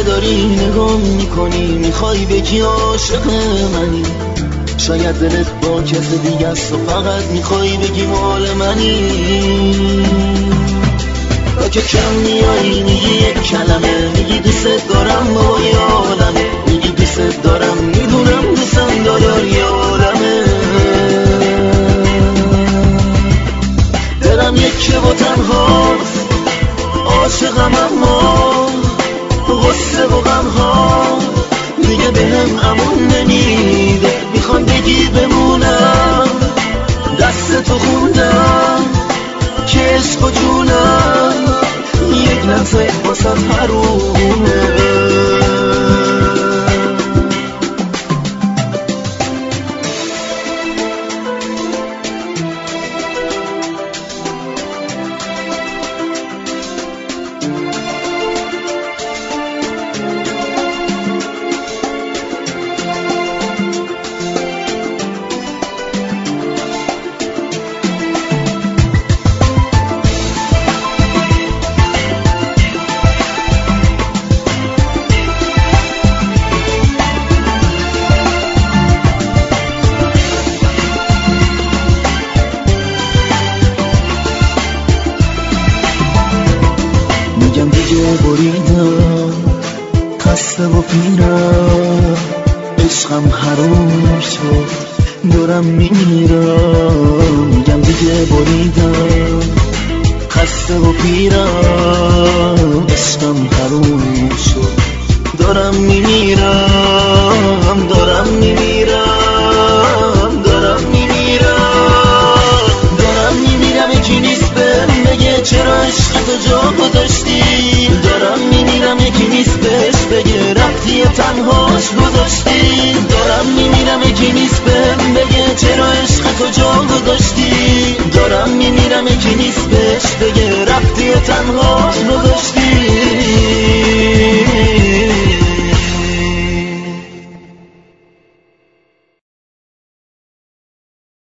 که داری نگاه میکنی میخوای بگی عاشق منی، شاید دلت با کس دیگه است و فقط میخوای بگی مال منی. تا که کم میایی میگی یک کلمه، میگی دوست دارم بابای عالمه، میگی دوست دارم میدونم دوستم داری عالمه. دلم یکه و تنهاست، عاشقم اما غصه و غم ها دیگه بهم امون نمیده. میخوام بگی بمونم، دست تو خوندم که عشق و جونم یک لحظه واسم حرومه. میگم دیگه بریدم، خسته و پیرم، عشقم حروم شد دارم میمیرم. میگم دیگه بریدم، خسته و پیرم، عشقم حروم شد دارم میمیرم، دارم میمیرم، دارم میمیرم، دارم میمیرم. یکی نیست بهم بگه چرا عشق تو جا گذاشتی، دارم میمیرم. یکی نیست بهش بگه رفتی تنهاش گذاشتی، دارم میمیرم. یکی نیست بهم بگه چرا عشق تو جا گذاشتی، دارم میمیرم. یکی نیست بهش بگه رفتی تنهاش گذاشتی.